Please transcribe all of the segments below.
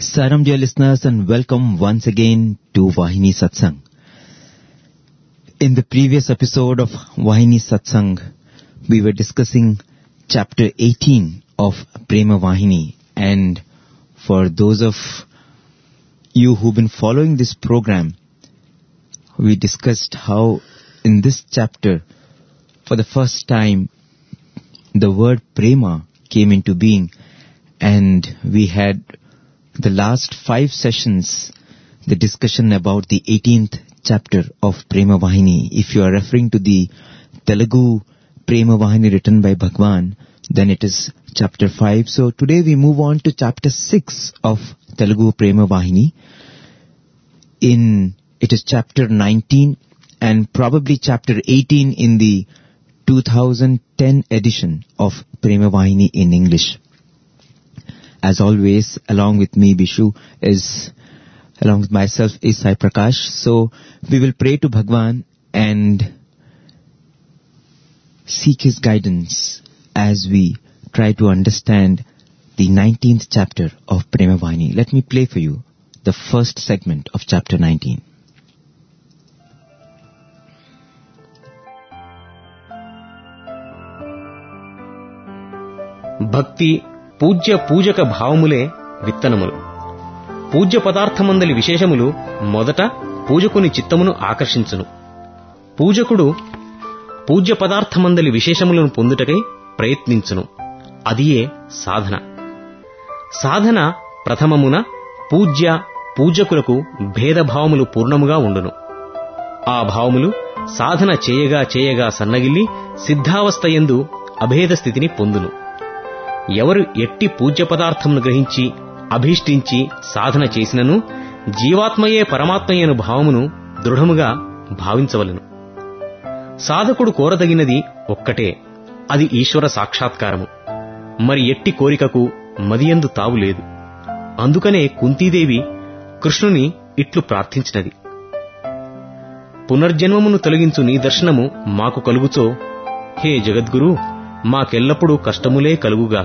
Saram, dear listeners, and welcome once again to Vahini Satsang. In the previous episode of Vahini Satsang, we were discussing chapter 18 of Prema Vahini, and for those of you who've been following this program, we discussed how in this chapter, for the first time, the word Prema came into being, and we had the last 5 sessions, the discussion about the 18th chapter of Prema Vahini. If you are referring to the Telugu Prema Vahini written by Bhagwan, then it is chapter 5. So today we move on to chapter 6 of Telugu Prema Vahini. It is chapter 19 and probably chapter 18 in the 2010 edition of Prema Vahini in English. As always, along with me, Bishu, along with myself is Sai Prakash. So we will pray to Bhagwan and seek his guidance as we try to understand the 19th chapter of Prema Vahini. Let me play for you the first segment of chapter 19. Bhakti పూజ్య పూజక భావములే విత్తనములు. పూజ్య పదార్థమందలి విశేషములు మొదట పూజకుని చిత్తమును ఆకర్షించును. పూజకుడు పూజ్య పదార్థమందలి విశేషములను పొందుటకై ప్రయత్నించును. అదియే సాధన. సాధన ప్రథమమున పూజ్య పూజకులకు భేదభావములు పూర్ణముగా ఉండును. ఆ భావములు సాధన చేయగా చేయగా సన్నగిల్లి సిద్ధావస్థయందు అభేద స్థితిని పొందును. ఎవరు ఎట్టి పూజ్య పదార్థమును గ్రహించి అభీష్టించి సాధన చేసినను జీవాత్మయే పరమాత్మయను భావమును దృఢముగా భావించవలెను. సాధకుడు కోరదగినది ఒక్కటే, అది ఈశ్వర సాక్షాత్కారము. మరి ఎట్టి కోరికకు మదియందు తావులేదు. అందుకనే కుంతీదేవి కృష్ణుని ఇట్లు ప్రార్థించినది: పునర్జన్మమును తొలగించు నీ దర్శనము మాకు కలుగుచో హే జగద్గురు, మాకెల్లప్పుడూ కష్టములే కలుగుగాక.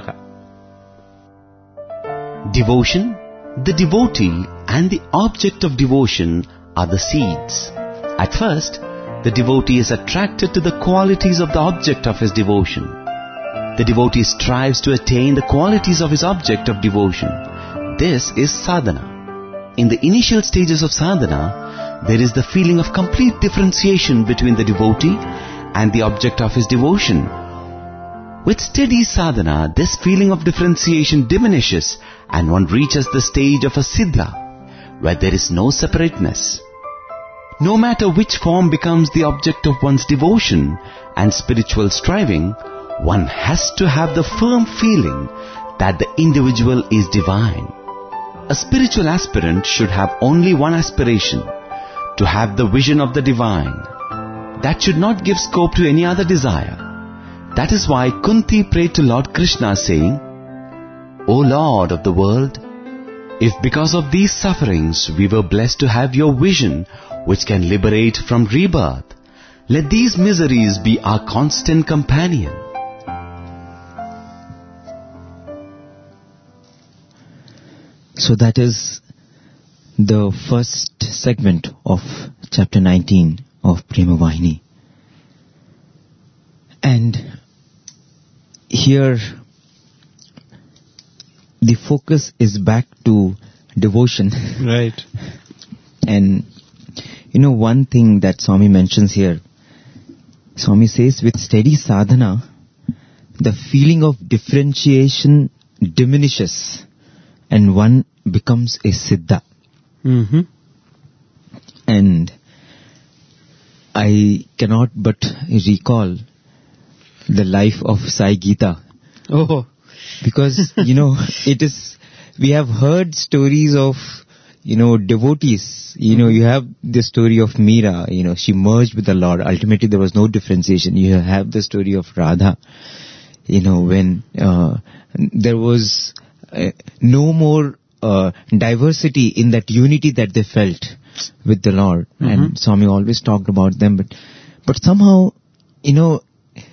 Devotion, the devotee and the object of devotion are the seeds. At first, the devotee is attracted to the qualities of the object of his devotion. The devotee strives to attain the qualities of his object of devotion. This is sadhana. In the initial stages of sadhana, there is the feeling of complete differentiation between the devotee and the object of his devotion. With steady sadhana, this feeling of differentiation diminishes and one reaches the stage of a siddha, where there is no separateness. No matter which form becomes the object of one's devotion and spiritual striving, one has to have the firm feeling that the individual is divine. A spiritual aspirant should have only one aspiration, to have the vision of the divine. That should not give scope to any other desire. That is why Kunti prayed to Lord Krishna saying, O Lord of the world, if because of these sufferings we were blessed to have your vision which can liberate from rebirth, let these miseries be our constant companion. So that is the first segment of chapter 19 of Prema Vahini. And here the focus is back to devotion. Right. And one thing that Swami mentions here, Swami says, with steady sadhana, the feeling of differentiation diminishes and one becomes a siddha. Mm-hmm. And I cannot but recall the life of Sai Gita. Oh. Because, we have heard stories of, devotees. You have the story of Meera, she merged with the Lord. Ultimately, there was no differentiation. You have the story of Radha, when there was no more diversity in that unity that they felt with the Lord. Mm-hmm. And Swami always talked about them. But somehow,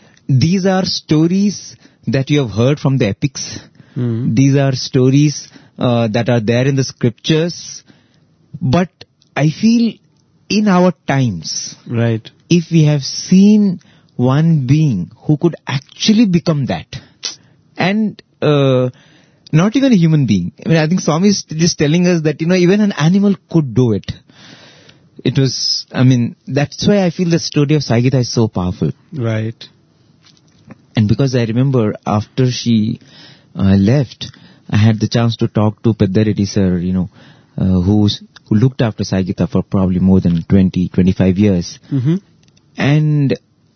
these are stories that you have heard from the epics. Mm-hmm. These are stories that are there in the scriptures. But I feel in our times, Right. if we have seen one being who could actually become that, and not even a human being. I mean, I think Swami is just telling us that, even an animal could do it. It was, that's why I feel the story of Sai Gita is so powerful. Right. And because I remember after she left, I had the chance to talk to Peddareddy sir, who looked after Sai Gita for probably more than 20-25 years. Mm-hmm. And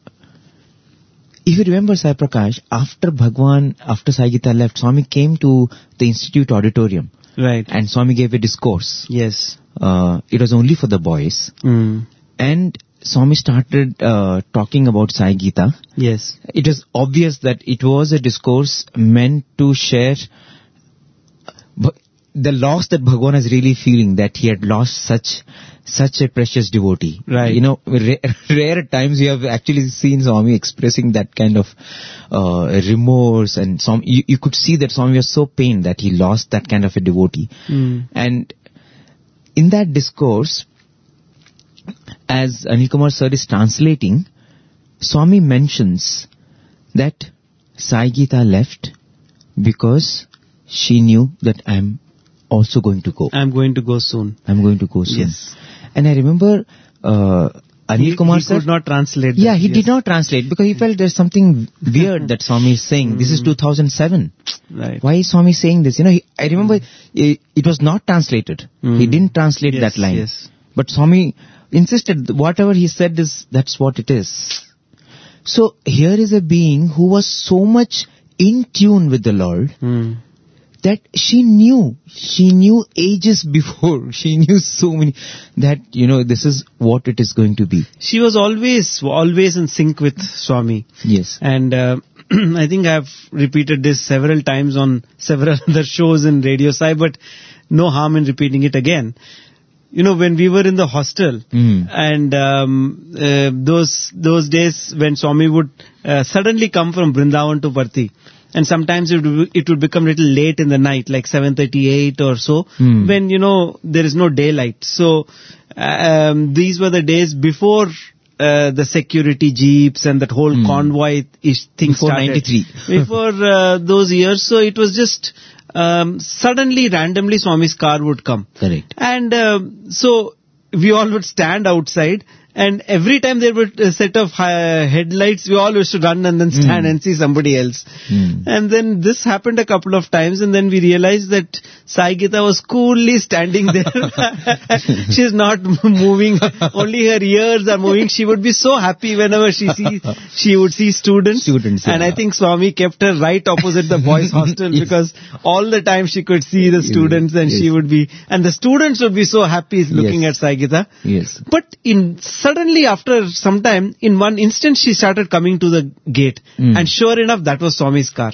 if you remember, Sai Prakash, after Sai Gita left, Swami came to the Institute auditorium. Right. And Swami gave a discourse. Yes. It was only for the boys. And Swami started talking about Sai Gita. Yes. It was obvious that it was a discourse meant to share the loss that Bhagwan is really feeling, that he had lost such a precious devotee. Right. Rare at times you have actually seen Swami expressing that kind of remorse, and you could see that Swami was so pained that he lost that kind of a devotee. And in that discourse, as Anil Kumar sir is translating, Swami mentions that Sai Gita left because she knew that I'm also going to go. I'm going to go soon. I'm going to go soon. Yes. And I remember Anil Kumar sir... He could not translate that. Yeah, he did not translate because he felt there's something weird that Swami is saying. This is 2007. Right. Why is Swami saying this? I remember it was not translated. He didn't translate that line. Yes. But Swami insisted whatever he said that's what it is. So here is a being who was so much in tune with the Lord that she knew ages before, she knew so many, that, this is what it is going to be. She was always in sync with Swami. Yes. And I think I've repeated this several times on several other shows in Radio Sai, but no harm in repeating it again. When we were in the hostel, and those days when Swami would suddenly come from Vrindavan to Parthi, and sometimes it would become a little late in the night, like 7:38 or so, when, there is no daylight. So these were the days before the security jeeps and that whole convoy-ish thing before started. 93. Before those years. So it was just... suddenly, randomly, Swami's car would come. Correct. And so we all would stand outside, and every time there were a set of headlights, we all used to run and then stand and see somebody else. And then this happened a couple of times, and then we realized that Sai Gita was coolly standing there. She's not moving, only her ears are moving. She would be so happy whenever she would see students. And I think Swami kept her right opposite the boys' hostel because all the time she could see the students, and she would be, and the students would be so happy looking at Sai Gita. Yes. But suddenly after some time, in one instant, she started coming to the gate. And sure enough, that was Swami's car.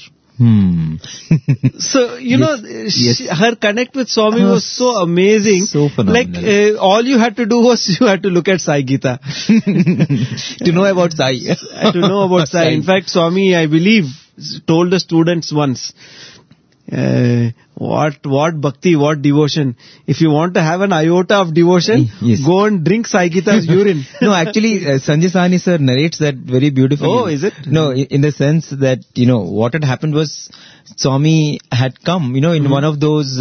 So, her connect with Swami was so amazing. So phenomenal. Like, all you had to do was you had to look at Sai Gita. To know about Sai. To know about Sai. In fact, Swami, I believe, told the students once, what bhakti, what devotion. If you want to have an iota of devotion, go and drink Sai Gita's urine. No, actually, Sanjay Sahni sir narrates that very beautifully. Oh, is it? No, in the sense that, what had happened was Swami had come, in one of those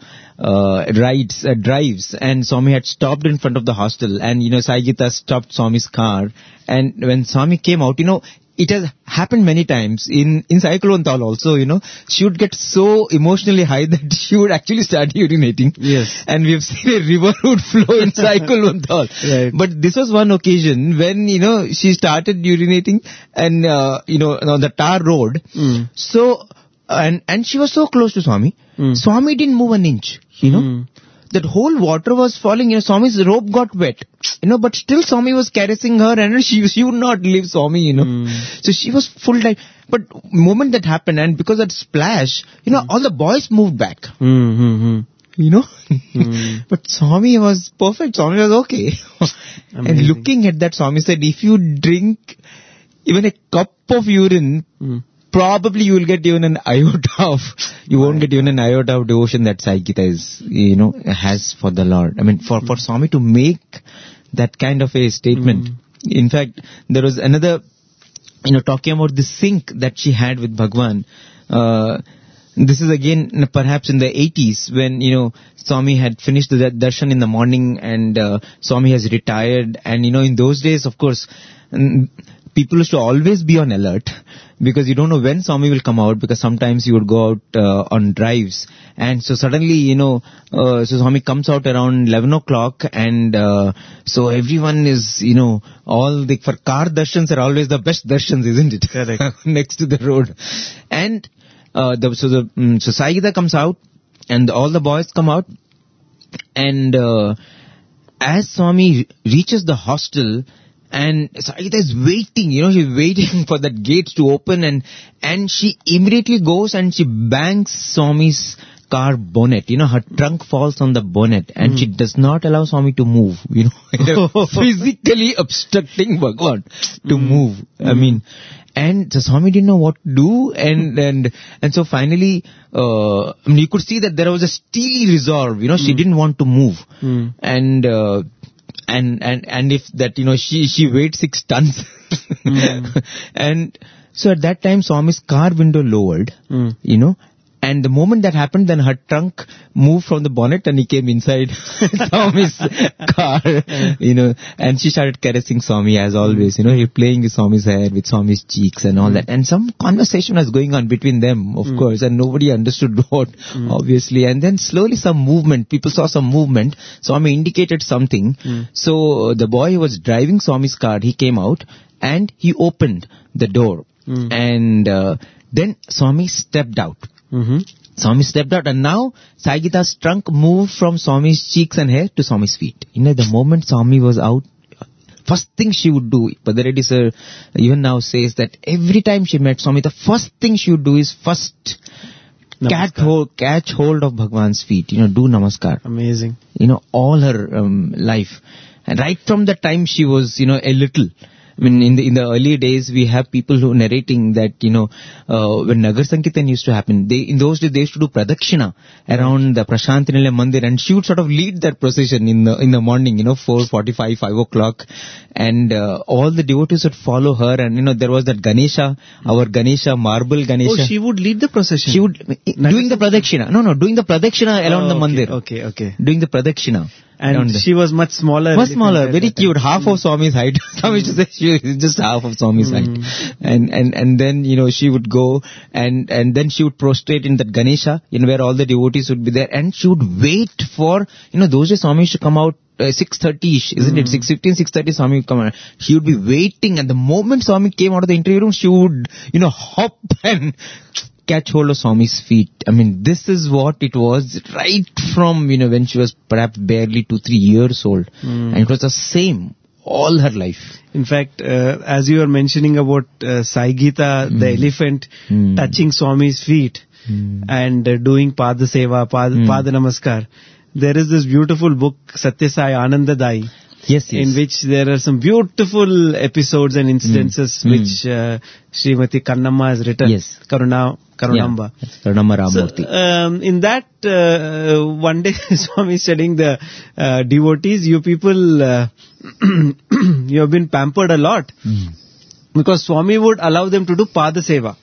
drives, and Swami had stopped in front of the hostel, and, Sai Gita stopped Swami's car, and when Swami came out, it has happened many times in Sai Kulwantala also, she would get so emotionally high that she would actually start urinating. Yes. And we've seen a river would flow in Sai Kulwantala. Right. But this was one occasion when, she started urinating and, on the tar road. So, and she was so close to Swami. Swami didn't move an inch, That whole water was falling, Swami's robe got wet, but still Swami was caressing her, and she would not leave Swami, So she was full dive. But moment that happened, and because of that splash, all the boys moved back. But Swami was perfect. Swami was okay. And looking at that, Swami said, if you drink even a cup of urine probably you will get even an iota of, you won't get even an iota of devotion that Sai Gita is, has for the Lord. I mean, for Swami to make that kind of a statement. In fact, there was another, talking about the sync that she had with Bhagwan. This is again perhaps in the 80s when, Swami had finished the darshan in the morning and Swami has retired. And, in those days, of course, people used to always be on alert because you don't know when Swami will come out, because sometimes you would go out on drives. And so suddenly, so Swami comes out around 11 o'clock and so everyone is, all the, for car darshans are always the best darshans, isn't it? Correct. Next to the road. And so Sai Gita comes out and all the boys come out, and as Swami reaches the hostel, and Sai Gita is waiting, she's waiting for that gate to open, and she immediately goes and she bangs Swami's car bonnet. Her trunk falls on the bonnet and she does not allow Swami to move, physically obstructing Bhagwan to move. I mean, and so Swami didn't know what to do, and so finally, you could see that there was a steely resolve, she didn't want to move. And if that, she weighed 6 tons. And so at that time, Swami's car window lowered, and the moment that happened, then her trunk moved from the bonnet and he came inside Swami's car, and she started caressing Swami as always, playing with Swami's hair, with Swami's cheeks and all that. And some conversation was going on between them, of course, and nobody understood what, obviously. And then slowly some movement, people saw some movement. Swami indicated something. So the boy who was driving Swami's car, he came out and he opened the door. And then Swami stepped out. Swami stepped out, and now Sai Gita's trunk moved from Swami's cheeks and hair to Swami's feet. The moment Swami was out, first thing she would do, Padareddy sir even now says that every time she met Swami, the first thing she would do is first catch hold of Bhagwan's feet, do namaskar. Amazing. All her life. And right from the time she was, a little. I mean, in the early days, we have people who narrating that, when Nagar Sankirtan used to happen, in those days, they used to do pradakshina around the Prashant Nilayam Mandir, and she would sort of lead that procession in the morning, 4:45, 5 o'clock, and all the devotees would follow her, and, there was that Ganesha, our Ganesha, marble Ganesha. Oh, she would lead the procession? She would, doing the pradakshina. No, doing the pradakshina around the mandir. Okay. Doing the pradakshina. And she was much smaller. Much smaller, very cute, half of Swami's height. Swami used to say she was just half of Swami's height. And then, she would go and then she would prostrate in that Ganesha, where all the devotees would be there, and she would wait for, those days Swami used to come out 6:30ish, isn't it? 6:15, 6:30 Swami would come out. She would be waiting, and the moment Swami came out of the interview room, she would, hop and catch hold of Swami's feet. I mean, this is what it was right from, when she was perhaps barely 2-3 years old. And it was the same all her life. In fact, as you were mentioning about Sai Gita, the elephant touching Swami's feet and doing Pada Seva, Pada Namaskar, there is this beautiful book, Satya Sai Anandadai. Yes. In which there are some beautiful episodes and incidences which Srimati Kannamma has written. Yes. Karunamba. Yeah. Karunamba Ramurthy. So, in that, one day Swami is telling the devotees, you people, you have been pampered a lot. Because Swami would allow them to do Pada Seva.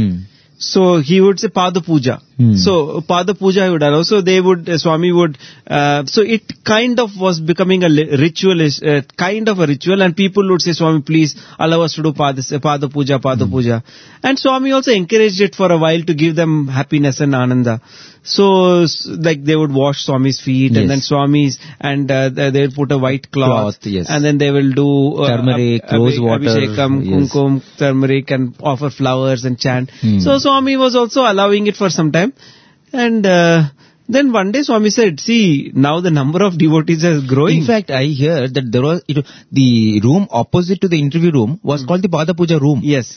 So he would say Pada Puja. So Pada Puja he would allow. So they would, Swami would, so it kind of was becoming a ritual, kind of a ritual, and people would say, Swami, please allow us to do Pada Puja. And Swami also encouraged it for a while to give them happiness and ananda. So, like they would wash Swami's feet, and then Swami's, and they would put a white cloth, and then they will do turmeric, rose water, abhishekam, kumkum, turmeric, and offer flowers and chant. So Swami was also allowing it for some time, and then one day Swami said, see, now the number of devotees is growing. In fact, I hear that there was, the room opposite to the interview room was called the Pada Puja room. Yes.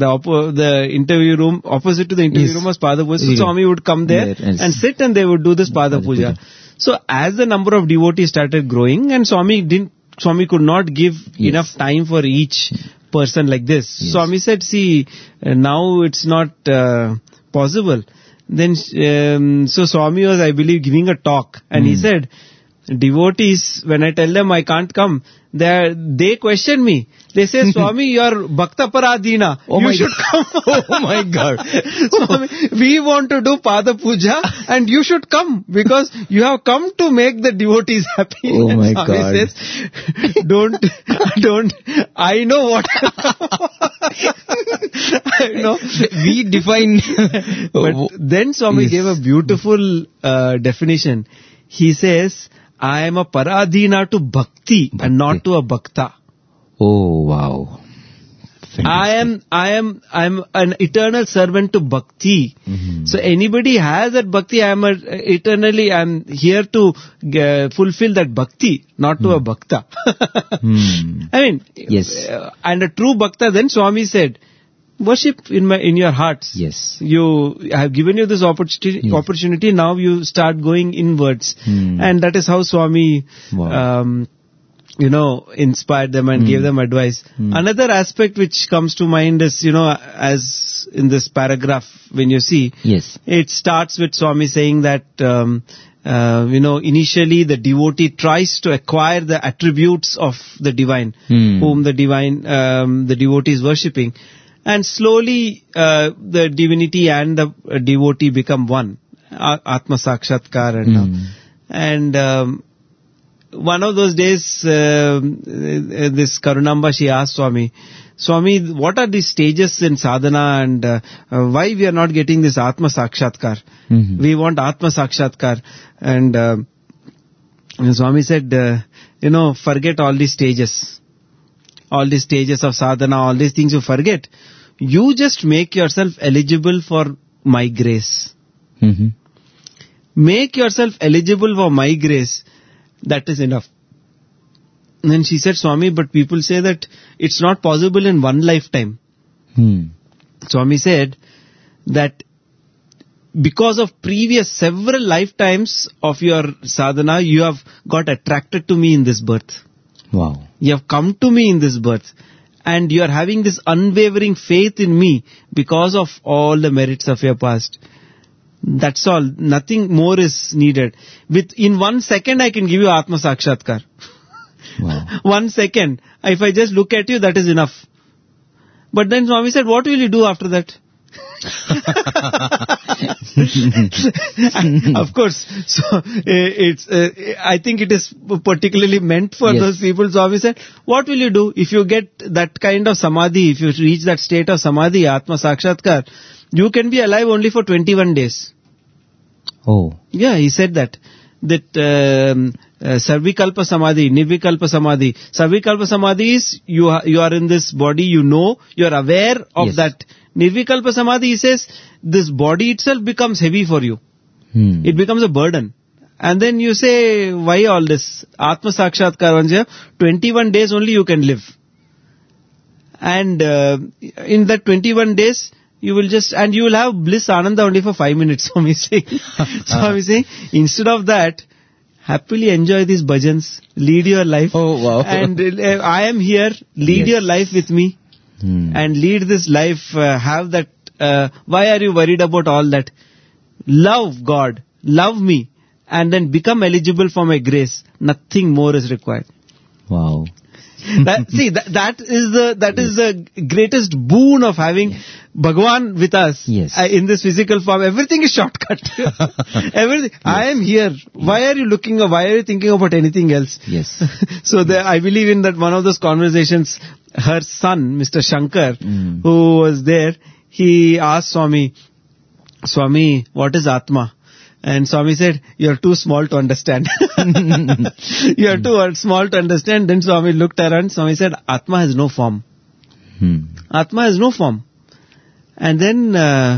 The interview room, opposite to the interview room was Pada Puja. So Swami would come there and sit, and they would do this Pada Puja. So as the number of devotees started growing, and Swami could not give enough time for each person like this. Yes. Swami said, see, now it's not possible. Then, so Swami was, I believe, giving a talk, and he said, devotees, when I tell them I can't come, they question me. They say, Swami, you're Bhakta Paradina. You should come. Oh my God. Swami, we want to do Pada Puja and you should come because you have come to make the devotees happy. Oh And my Swami God. says, don't, I know what I know. We define. But then Swami Yes. gave a beautiful definition. He says, I am a Paradina to Bhakti and not to a Bhakta. Oh wow. Fantastic. I am an eternal servant to Bhakti. So anybody has that Bhakti, I'm here to fulfill that Bhakti, not to a Bhakta. I mean, Yes. And a true Bhakta, then Swami said, worship in your hearts. Yes. I have given you this opportunity. Now you start going inwards. And that is how Swami, Wow. inspired them and gave them advice. Another aspect which comes to mind is, as in this paragraph, when you see, Yes. it starts with Swami saying that, initially the devotee tries to acquire the attributes of the divine, whom the devotee is worshipping. And slowly, the divinity and the devotee become one. Atma Sakshatkar and one of those days, this Karunamba, she asked Swami, what are the stages in sadhana and why we are not getting this Atma Sakshatkar? We want Atma Sakshatkar. And Swami said, forget all these stages. All these stages of sadhana, all these things you forget. You just make yourself eligible for my grace. Make yourself eligible for my grace. That is enough. And then she said, Swami, but people say that it's not possible in one lifetime. Swami said that because of previous several lifetimes of your sadhana, you have got attracted to me in this birth. Wow. You have come to me in this birth. And you are having this unwavering faith in me because of all the merits of your past. That's all. Nothing more is needed. In 1 second, I can give you Atma Sakshatkar. Wow. 1 second. If I just look at you, that is enough. But then Swami said, what will you do after that? Of course. So I think it is particularly meant for Yes. those people. Swami said, what will you do if you get that kind of samadhi, if you reach that state of samadhi, Atma Sakshatkar, you can be alive only for 21 days. Oh. Yeah, he said that Sarvikalpa Samadhi, Nirvikalpa Samadhi. Sarvikalpa Samadhi is you are in this body, you are aware of Yes. that. Nirvikalpa Samadhi, he says, this body itself becomes heavy for you. It becomes a burden. And then you say, why all this? Atma Sakshatkar, 21 days only you can live. And in that 21 days, you will have bliss ananda only for 5 minutes. Swami saying, instead of that, happily enjoy these bhajans, lead your life. Oh, wow. And I am here, lead Yes. your life with me. And lead this life, have that, why are you worried about all that? Love God, love me, and then become eligible for my grace. Nothing more is required. Wow. That is the greatest boon of having Bhagwan with us. Yes. In this physical form. Everything is shortcut. Everything. Yes. I am here. Why are you thinking about anything else? Yes. So I believe in that one of those conversations, her son, Mr. Shankar, who was there, he asked Swami, what is Atma? And Swami said, you're too small to understand. You're too small to understand. Then Swami looked around. Swami said, Atma has no form. Atma has no form. And then,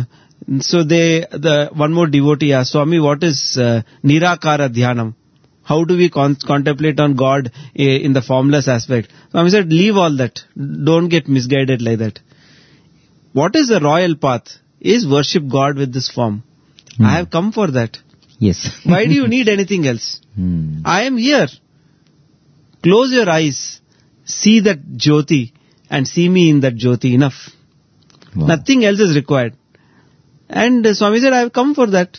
one more devotee asked, Swami, what is Nirakara Dhyanam? How do we contemplate on God in the formless aspect? Swami said, leave all that. Don't get misguided like that. What is the royal path? Is worship God with this form. I have come for that. Yes. Why do you need anything else? I am here. Close your eyes. See that Jyoti and see me in that Jyoti, enough. Wow. Nothing else is required. And Swami said, I have come for that.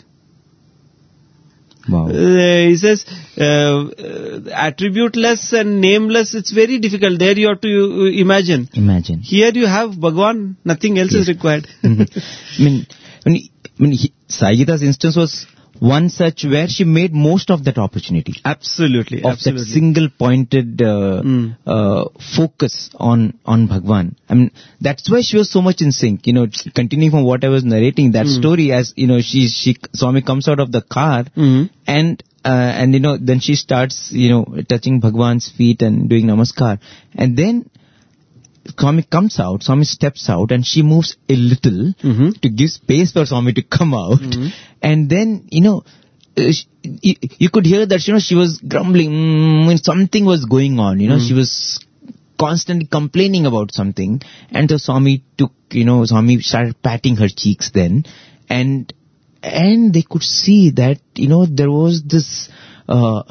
Wow. He says, attributeless and nameless, it's very difficult. There you have to imagine. Imagine. Here you have Bhagwan, nothing else is required. I mean, Sai Gita's instance was one such where she made most of that opportunity. Absolutely. Of that single pointed focus on Bhagwan. I mean, that's why she was so much in sync. You know, continuing from what I was narrating, that story, as you know, Swami comes out of the car and you know, then she starts, you know, touching Bhagwan's feet and doing namaskar. And then Swami comes out, Swami steps out, and she moves a little to give space for Swami to come out. And then, you know, you could hear that, you know, she was grumbling, something was going on, you know, she was constantly complaining about something. And so Swami started patting her cheeks then. And they could see that, you know, there was this, a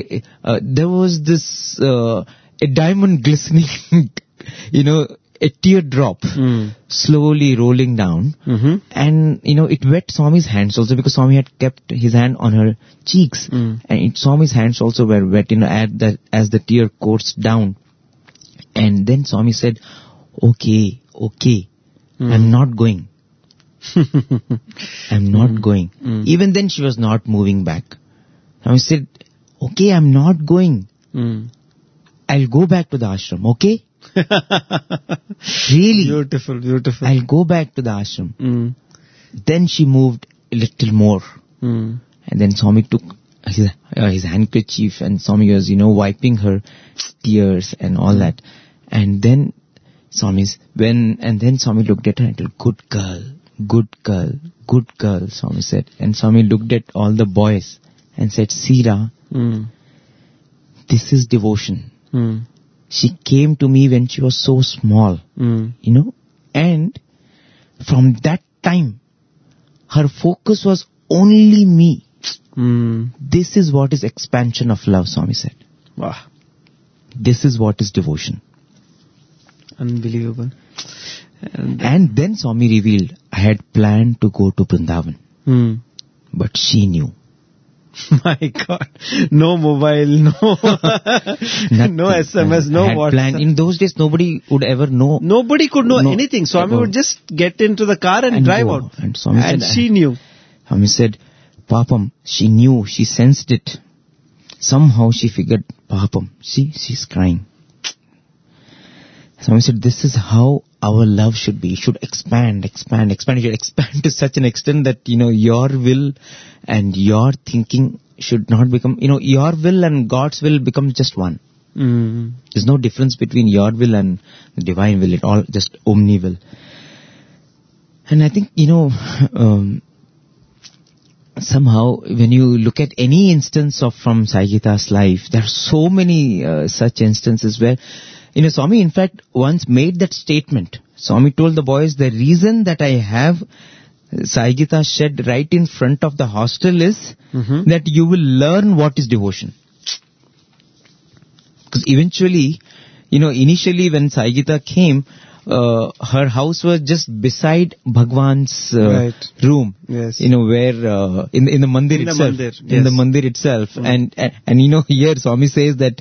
diamond glistening, you know, a teardrop slowly rolling down. And, you know, it wet Swami's hands also, because Swami had kept his hand on her cheeks. And Swami's hands also were wet, you know, as the tear coursed down. And then Swami said, okay, I'm not going. I'm not going. Even then she was not moving back. Swami said, okay, I'm not going. I'll go back to the ashram, okay? Really? Beautiful. I'll go back to the ashram. Then she moved a little more. And then Swami took his handkerchief, and Swami was, you know, wiping her tears and all that. And then Swami looked at her and said, good girl, Swami said. And Swami looked at all the boys and said, Sira, this is devotion. She came to me when she was so small, you know, and from that time, her focus was only me. This is what is expansion of love, Swami said. Wow. This is what is devotion. Unbelievable. And then Swami revealed, I had planned to go to Vrindavan, but she knew. My God. No mobile, no SMS, no WhatsApp. Planned. In those days, nobody would ever know. Nobody could know anything. Swami would just get into the car and drive out. And Swami said, she knew. Swami said, Papam, she knew, she sensed it. Somehow she figured, Papam, she's crying. Swami said, this is how our love should be. It should expand. It should expand to such an extent that, you know, your will and your thinking should not become, you know, your will and God's will become just one. There's no difference between your will and the divine will. It all just omni will. And I think, you know, somehow when you look at any instance from Sai Gita's life, there are so many such instances where, you know, Swami in fact once made that statement. Swami told the boys, the reason that I have Sai Gita shed right in front of the hostel is that you will learn what is devotion. Because eventually, you know, initially when Sai Gita came, her house was just beside Bhagwan's room. Yes. You know, where in the mandir itself. In the mandir itself. And you know, here Swami says that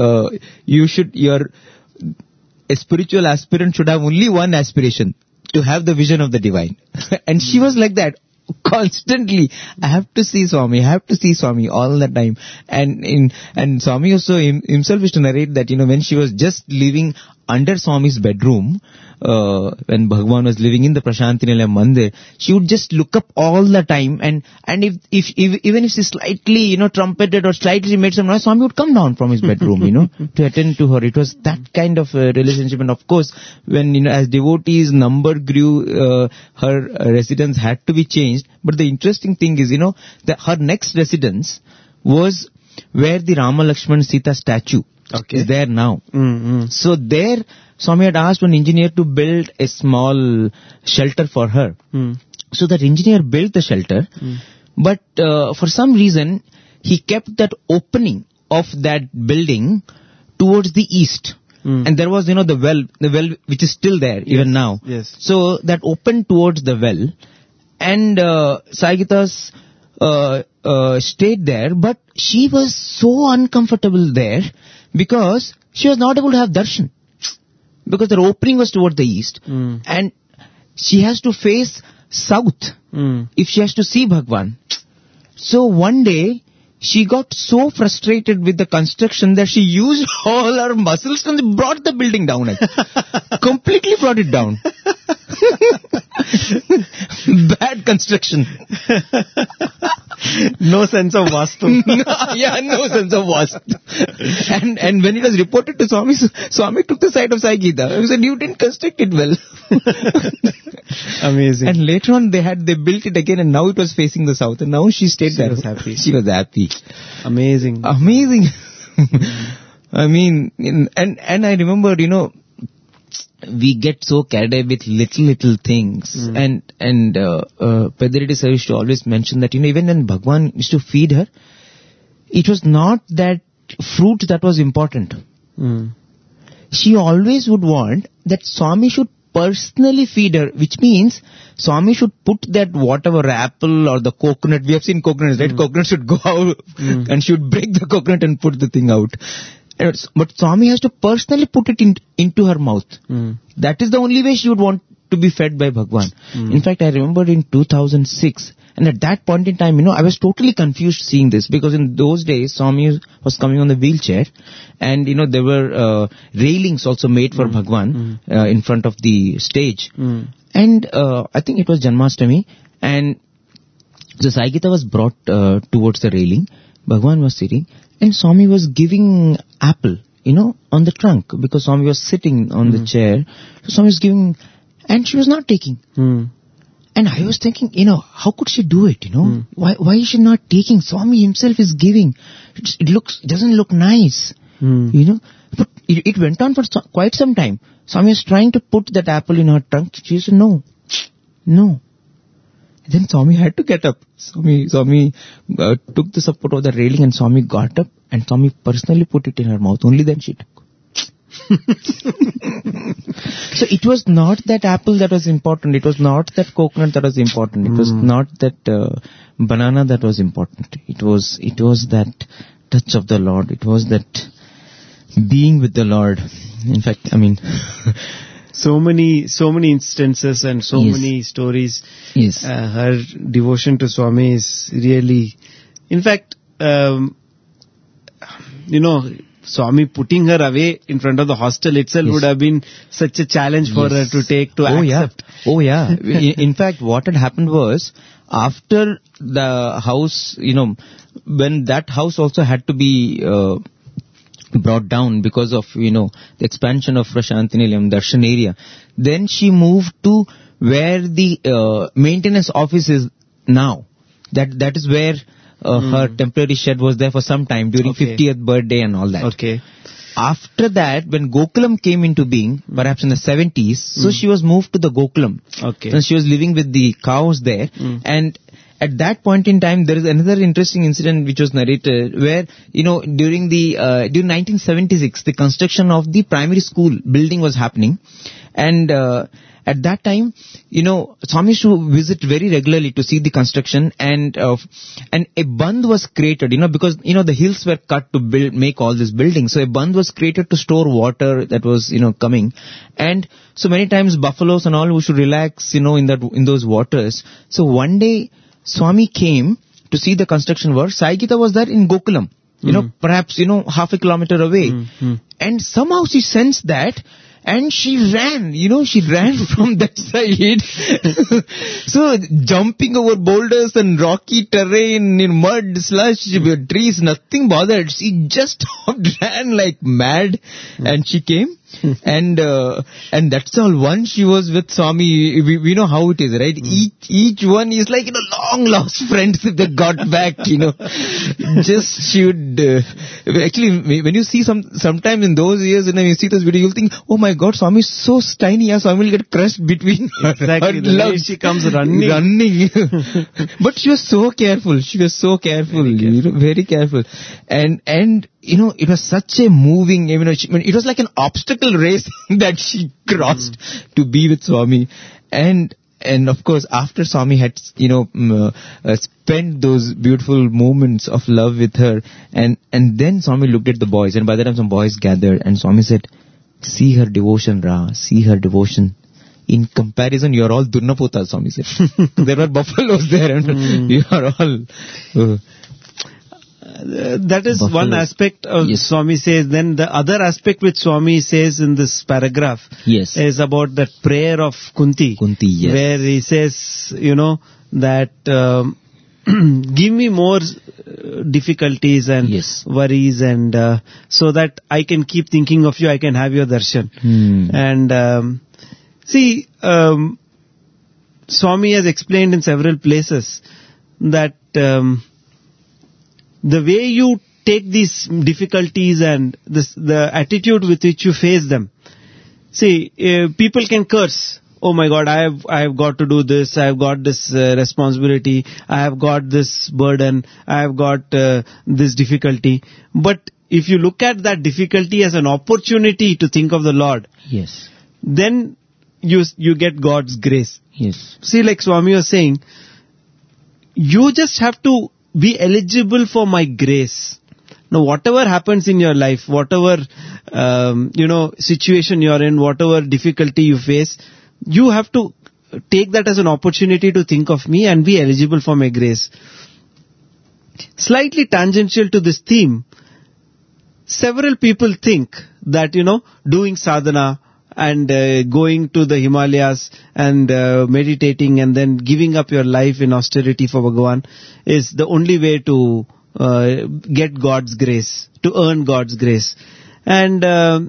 a spiritual aspirant should have only one aspiration, to have the vision of the divine. And she was like that constantly. I have to see Swami all the time. And Swami also himself used to narrate that, you know, when she was just living under Swami's bedroom, when Bhagwan was living in the Prashanti Nilayam Mandir, she would just look up all the time, and if even if she slightly, you know, trumpeted or slightly made some noise, Swami would come down from his bedroom, you know, to attend to her. It was that kind of a relationship. And of course, when, you know, as devotees number grew, her residence had to be changed. But the interesting thing is, you know, that her next residence was where the Rama Lakshman Sita statue is there now. So there, Swami had asked one engineer to build a small shelter for her. So that engineer built the shelter, but for some reason, he kept that opening of that building towards the east. and there was, the well which is still there even now. Yes. So that opened towards the well, and Saigita's stayed there, but she was so uncomfortable there because she was not able to have darshan, because the opening was towards the east, and she has to face south if she has to see Bhagwan. So one day she got so frustrated with the construction that she used all her muscles and brought the building down. Completely brought it down. Bad construction. No sense of vastu. No sense of vastu. And when it was reported to Swami, Swami took the side of Sai Geeta. He said, you didn't construct it well. Amazing. And later on they built it again, and now it was facing the south, and now she stayed there. Was happy. She was happy. Amazing. I mean, and I remember, we get so carried away with little things, and Pedareddy sir used to always mention that, even when Bhagwan used to feed her, it was not that fruit that was important. She always would want that Swami should personally feed her, which means Swami should put that whatever apple or the coconut, we have seen coconuts, right? Coconut should go out and she would break the coconut and put the thing out. But Swami has to personally put it into her mouth. That is the only way she would want to be fed by Bhagwan. In fact, I remember in 2006, and at that point in time, I was totally confused seeing this, because in those days, Swami was coming on the wheelchair, and, there were railings also made for Bhagwan in front of the stage. And I think it was Janmashtami, and so Sai Geeta was brought towards the railing. Bhagwan was sitting, and Swami was giving apple, on the trunk, because Swami was sitting on the chair. So Swami was giving, and she was not taking. And I was thinking, how could she do it, Why is she not taking? Swami himself is giving. It doesn't look nice, But it went on for quite some time. Swami was trying to put that apple in her trunk. She said, no. Then Swami had to get up. Swami took the support of the railing, and Swami got up, and Swami personally put it in her mouth. Only then she took. So it was not that apple that was important. It was not that coconut that was important. It was not that banana that was important. It was that touch of the Lord. It was that being with the Lord. In fact, so many instances and so many stories. Yes. Her devotion to Swami is really, in fact, Swami putting her away in front of the hostel itself would have been such a challenge for her to accept. Yeah. In fact, what had happened was, after the house, when that house also had to be brought down because of, the expansion of Prashanti Nilayam, Darshan area, then she moved to where the maintenance office is now. That is where her temporary shed was there for some time during 50th birthday and all that. Okay. After that, when Gokulam came into being, perhaps in the 70s, so she was moved to the Gokulam. Okay. And she was living with the cows there. And at that point in time, there is another interesting incident which was narrated where, during 1976, the construction of the primary school building was happening. And at that time, Swami used to visit very regularly to see the construction, and a bandh was created, because, the hills were cut to make all these buildings. So a bandh was created to store water that was, coming. And so many times buffaloes and all who should relax, in those waters. So one day, Swami came to see the construction work. Sai Geeta was there in Gokulam, perhaps, half a kilometer away. And somehow she sensed that, and she ran from that side. So jumping over boulders and rocky terrain, in mud, slush, trees, nothing bothered. She just ran like mad, and she came. And that's all. Once she was with Swami, we know how it is, right? Each one is like, long lost friends if they got back, Just she would, actually, when you see sometimes in those years, you see this video, you'll think, oh my God, Swami is so tiny, Swami will get crushed between exactly, her legs. She comes running. But she was so careful. Very careful. And it was such a moving, it was like an obstacle race that she crossed to be with Swami. And of course, after Swami had, spent those beautiful moments of love with her, and then Swami looked at the boys, and by the time some boys gathered, and Swami said, see her devotion, see her devotion. In comparison, you are all Durnapotas, Swami said. There were buffaloes there, and you are all... that is buffalo. One aspect of Swami says. Then the other aspect which Swami says in this paragraph is about that prayer of Kunti. Yes. Where he says, that give me more difficulties and worries, and so that I can keep thinking of you, I can have your darshan. And Swami has explained in several places that the way you take these difficulties and the attitude with which you face them. People can curse. Oh my God, I have got to do this. I have got this responsibility. I have got this burden. I have got this difficulty. But if you look at that difficulty as an opportunity to think of the Lord, then you get God's grace. Like Swami was saying, you just have to be eligible for my grace. Now, whatever happens in your life, whatever, situation you're in, whatever difficulty you face, you have to take that as an opportunity to think of me and be eligible for my grace. Slightly tangential to this theme, several people think that, doing sadhana and going to the Himalayas and meditating and then giving up your life in austerity for Bhagavan is the only way to get God's grace, to earn God's grace. And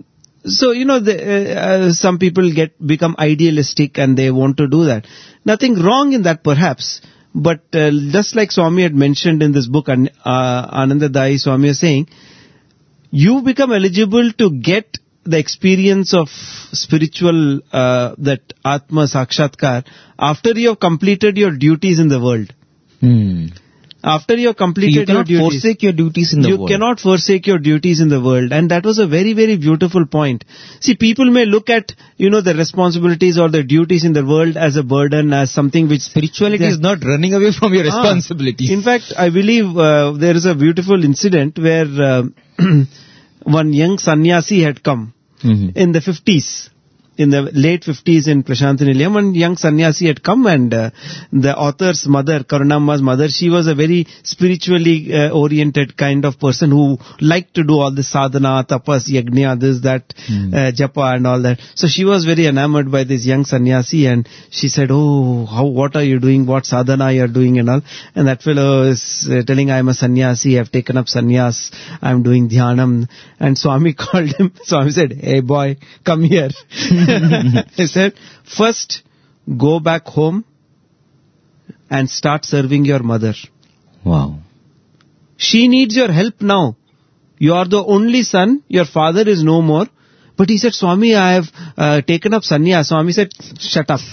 some people become idealistic and they want to do that. Nothing wrong in that perhaps, but just like Swami had mentioned in this book, Anandadayi Swami is saying, you become eligible to get the experience of spiritual, that Atma Sakshatkar, after you have completed your duties in the world. After you have completed your duties. You cannot forsake your duties in the world. You cannot forsake your duties in the world. And that was a very, very beautiful point. People may look at, the responsibilities or the duties in the world as a burden, as something which... Spirituality is not running away from your responsibilities. In fact, I believe there is a beautiful incident where one young sannyasi had come in the 50s. In the late 50s in Prashantinilayam, one young sannyasi had come, and the author's mother, Karunamma's mother, she was a very spiritually oriented kind of person who liked to do all the sadhana, tapas, yajna, this, that, japa and all that. So she was very enamored by this young sannyasi, and she said, what are you doing, what sadhana you are doing and all. And that fellow is telling, I am a sannyasi, I have taken up sannyas, I am doing dhyanam. And Swami called him, Swami said, hey boy, come here. He said, first go back home and start serving your mother. Wow. She needs your help now. You are the only son, your father is no more. But he said, Swami, I have taken up sannyas. Swami said, shut up.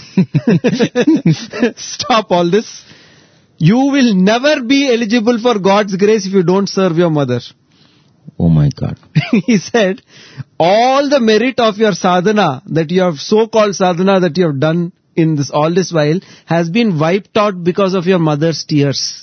Stop all this. You will never be eligible for God's grace if you don't serve your mother. Oh my God. He said, all the merit of your sadhana, that you have so-called sadhana that you have done in this all this while, has been wiped out because of your mother's tears.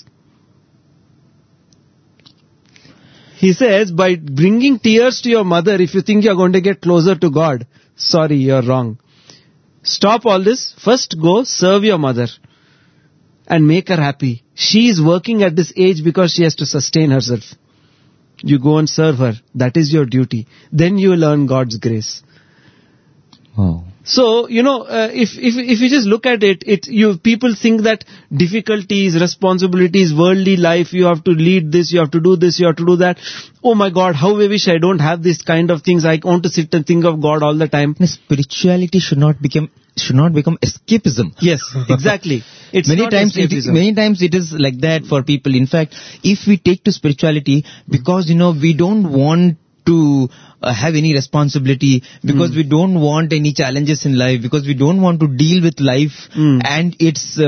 He says, by bringing tears to your mother, if you think you are going to get closer to God, sorry, you are wrong. Stop all this. First go serve your mother and make her happy. She is working at this age because she has to sustain herself. You go and serve her. That is your duty. Then you will earn God's grace. Wow. So, if you just look at it, people think that difficulties, responsibilities, worldly life, you have to lead this, you have to do this, you have to do that. Oh my God, how I wish I don't have these kind of things. I want to sit and think of God all the time. Spirituality should not become escapism. Yes, exactly. It's many times it is like that for people. In fact, if we take to spirituality, because we don't want to have any responsibility, because we don't want any challenges in life, because we don't want to deal with life and its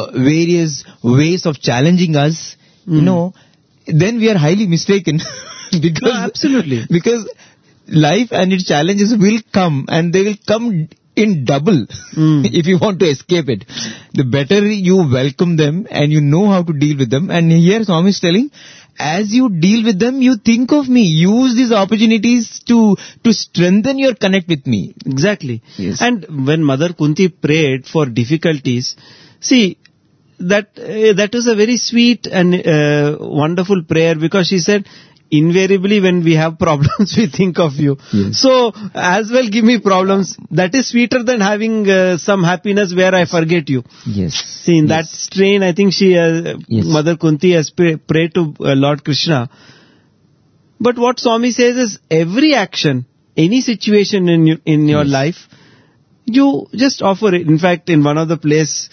various ways of challenging us, then we are highly mistaken. because absolutely. because life and its challenges will come, and they will come in double if you want to escape it. The better you welcome them and you know how to deal with them. And here Swami is telling, as you deal with them, you think of me. Use these opportunities to strengthen your connect with me. Exactly. Yes. And when Mother Kunti prayed for difficulties, see, that was a very sweet and wonderful prayer, because she said, invariably when we have problems, we think of you. Yes. So, as well give me problems. That is sweeter than having some happiness where I forget you. Yes. See, in that strain, I think she, Mother Kunti has prayed to Lord Krishna. But what Swami says is, every action, any situation in your life, you just offer it. In fact, in one of the place,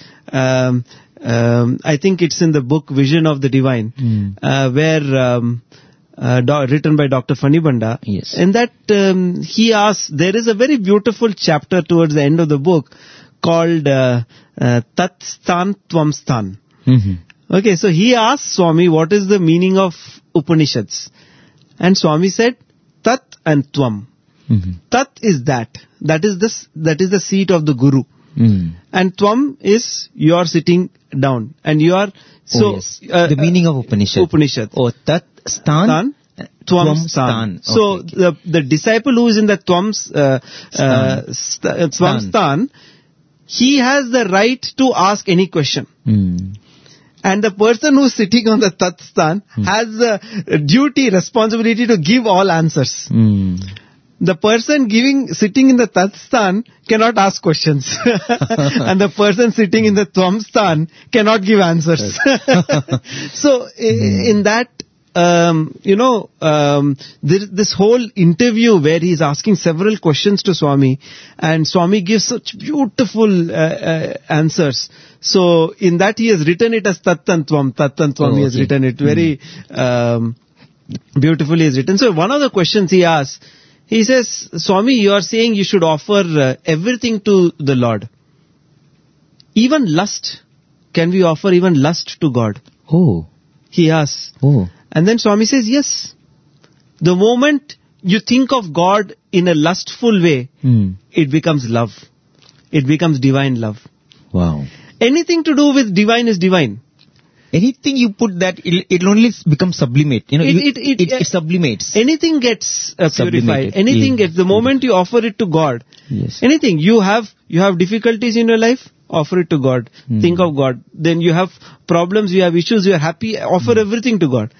I think it's in the book Vision of the Divine, where written by Dr. Fanibanda. Yes. In that, he asks, there is a very beautiful chapter towards the end of the book called Tat Stan Tvam Stan. Okay, so he asked Swami, what is the meaning of Upanishads? And Swami said, Tat and Tvam. Tat is that. That is the seat of the Guru. And Tvam is you are sitting down. And you are... So, the meaning of Upanishad. Oh, Tat Stan, Tvam Stan. So, the disciple who is in the Tvam Stan, he has the right to ask any question. And the person who is sitting on the Tat Stan has the duty, responsibility to give all answers. The person sitting in the Tat Stan cannot ask questions. And the person sitting in the Tvam Stan cannot give answers. So, in that, this whole interview where he is asking several questions to Swami, and Swami gives such beautiful answers. So, in that he has written it as Tat and Tvam, he has written it very beautifully. He has written. So, one of the questions he asks, he says, Swami, you are saying you should offer everything to the Lord. Even lust. Can we offer even lust to God? Oh. He asks. Oh. And then Swami says, yes. The moment you think of God in a lustful way, it becomes love. It becomes divine love. Wow. Anything to do with divine is divine. Anything you put that, it'll only become sublimate. It sublimates. Anything gets purified. Anything gets, the moment you offer it to God. Yes. Anything. You have difficulties in your life, offer it to God. Think of God. Then you have problems, you have issues, you are happy, offer everything to God.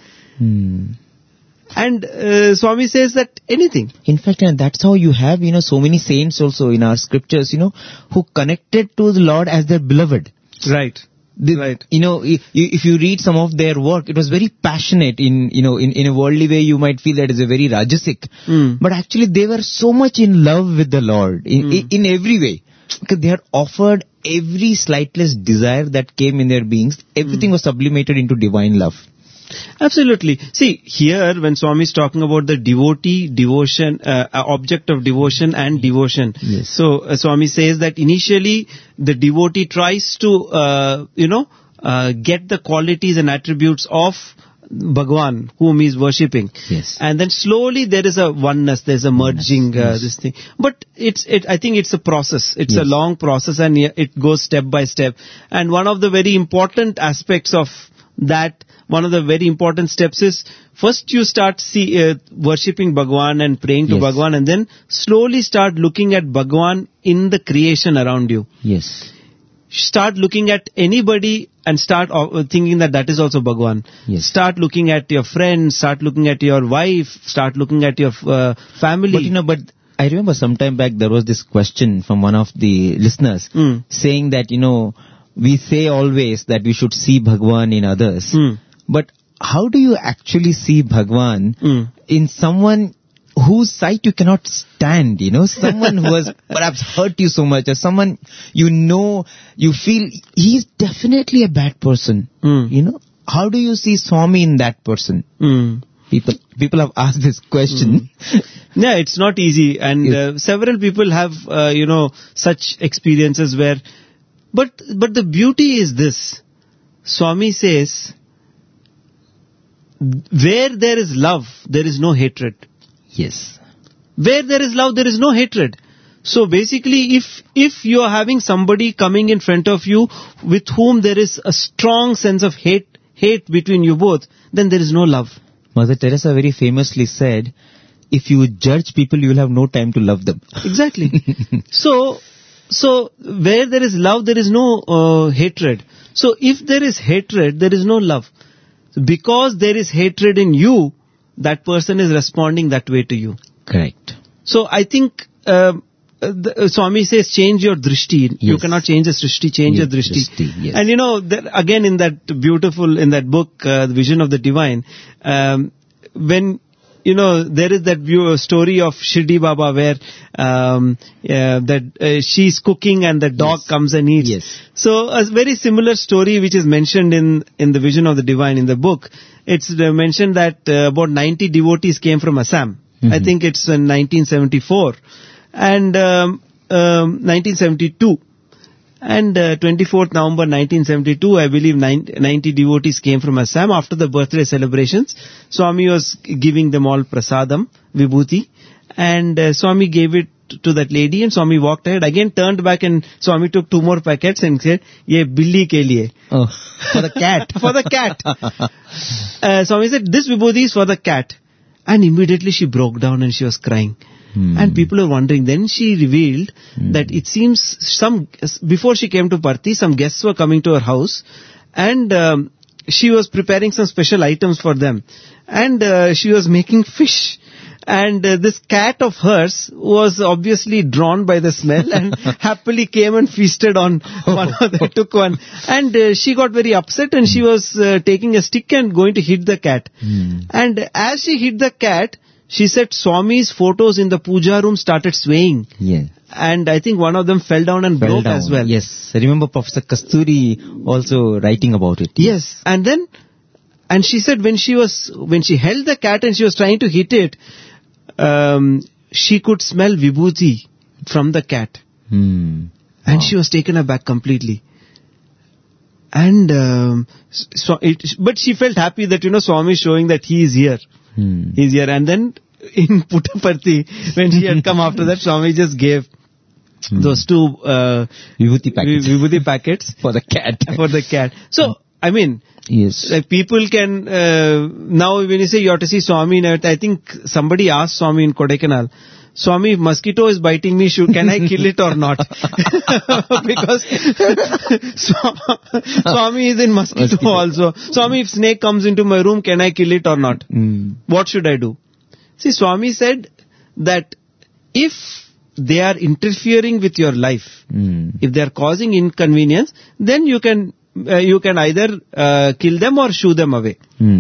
And Swami says that anything. In fact, and that's how you have, so many saints also in our scriptures, who connected to the Lord as their beloved. Right. Right. If you read some of their work, it was very passionate in a worldly way. You might feel that is a very rajasic, but actually they were so much in love with the Lord in every way, because they had offered every slightless desire that came in their beings. Everything was sublimated into divine love. Absolutely. See, here when Swami is talking about the devotee, devotion, object of devotion and devotion. Yes. So, Swami says that initially the devotee tries to, get the qualities and attributes of Bhagwan, whom he is worshipping. Yes. And then slowly there is a oneness, there's a merging, this thing. But I think it's a process. It's a long process, and it goes step by step. And one of the very important aspects of that, one of the very important steps is, first you start worshipping Bhagwan and praying to Bhagwan, and then slowly start looking at Bhagwan in the creation around you. Yes. Start looking at anybody and start thinking that is also Bhagwan. Yes. Start looking at your friends, start looking at your wife, start looking at your family. But I remember some time back there was this question from one of the listeners saying that, we say always that we should see Bhagwan in others. But how do you actually see Bhagwan in someone whose sight you cannot stand, someone who has perhaps hurt you so much, or someone you feel he's definitely a bad person, How do you see Swami in that person? People have asked this question. Yeah, it's not easy, and several people have, such experiences where, but the beauty is this. Swami says, where there is love, there is no hatred. Yes. Where there is love, there is no hatred. So basically, if you are having somebody coming in front of you with whom there is a strong sense of hate between you both, then there is no love. Mother Teresa very famously said, if you judge people, you will have no time to love them. Exactly. So where there is love, there is no hatred. So if there is hatred, there is no love. Because there is hatred in you, that person is responding that way to you. Correct. So I think Swami says, change your drishti. Yes. You cannot change the srishti, change your drishti. Yes. And again in that book, The Vision of the Divine, when, there is that story of Shirdi Baba where she's cooking and the dog comes and eats. Yes. So a very similar story which is mentioned in The Vision of the Divine in the book. It's mentioned that about 90 devotees came from Assam. I think it's in 1974 and 1972. And 24th November 1972, I believe 90 devotees came from Assam after the birthday celebrations. Swami was giving them all prasadam, vibhuti, and Swami gave it to that lady, and Swami walked ahead, again turned back, and Swami took 2 more packets and said, "Ye billi ke liye." Oh, for the cat. For the cat. Swami said, "This vibhuti is for the cat." And immediately she broke down and she was crying. And people are wondering. Then she revealed that it seems before she came to Parthi, some guests were coming to her house, and she was preparing some special items for them. And she was making fish. And this cat of hers was obviously drawn by the smell and happily came and feasted on one of them, took one. And she got very upset and she was taking a stick and going to hit the cat. And as she hit the cat, she said Swami's photos in the puja room started swaying. Yeah. And I think one of them fell down and broke as well. Yes. I remember Professor Kasturi also writing about it. Yes. And she said when she held the cat and she was trying to hit it, she could smell vibhuti from the cat. And she was taken aback completely. And, but she felt happy that, Swami is showing that he is here. He's here. And then in Puttaparthi, when she had come after that, Swami just gave those 2 vibhuti packets for the cat. So, I mean, yes, like people can, now when you say you have to see Swami, I think somebody asked Swami in Kodaikanal, Swami, if mosquito is biting me, can I kill it or not? Because Swami is in mosquito also. Swami, if snake comes into my room, can I kill it or not? What should I do? See, Swami said that if they are interfering with your life, if they are causing inconvenience, then you can either kill them or shoo them away.